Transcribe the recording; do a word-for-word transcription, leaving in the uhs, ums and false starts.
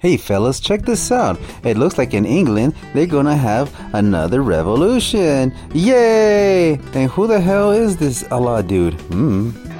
Hey fellas, check this out. It looks like in England they're gonna have another revolution. Yay! And who the hell is this Allah dude? Hmm.